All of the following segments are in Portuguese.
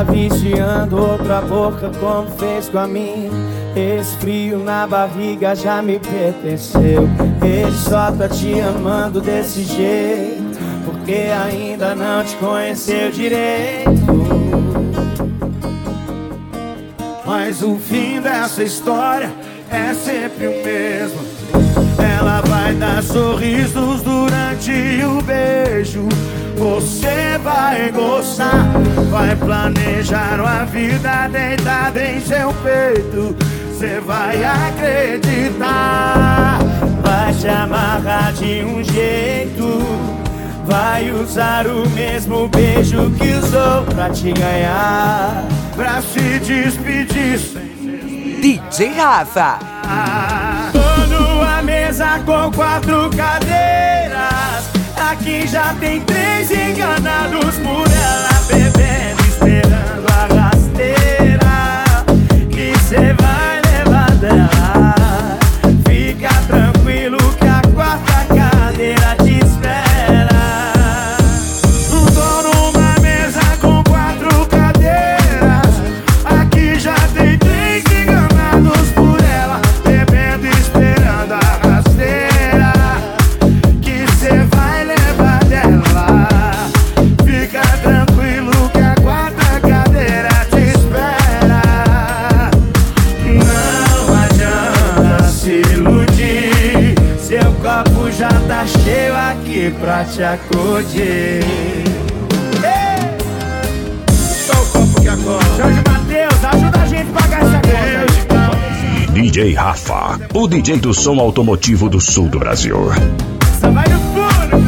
Tá viciando outra boca como fez com a minha. Esse frio na barriga já me pertenceu. Ele só tá te amando desse jeito porque ainda não te conheceu direito. Mas o fim dessa história é sempre o mesmo. Ela vai dar sorrisos durante o beijo. Você vai gostar, vai planejar uma vida deitada em seu peito. Você vai acreditar, vai te amarrar de um jeito, vai usar o mesmo beijo que usou pra te ganhar, pra se despedir sem DJ Rafa. Tô numa mesa com 4 cadeiras. Aqui já tem 3 enganados por ela, bebendo, esperando a rasteira que cê vai levar dela. Fica tranquilo que a 4ª cadeira te espera. Tô numa mesa com 4 cadeiras. Aqui já tem 3 enganados por ela, bebendo, esperando a rasteira que cê vai levar dela. Fica tranquilo que a 4ª cadeira te espera. Não adianta se iludir, seu copo já tá cheio aqui pra te acudir. Só o copo que acorda. Jorge Mateus, ajuda a gente a pagar essa conta. DJ Rafa, o DJ do som automotivo do sul do Brasil. Só vai no furo.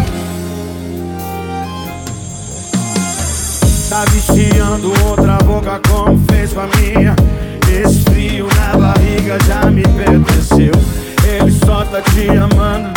Tá viciando outra boca como fez com a minha. Esse frio na barriga já me pertenceu. Ele só tá te amando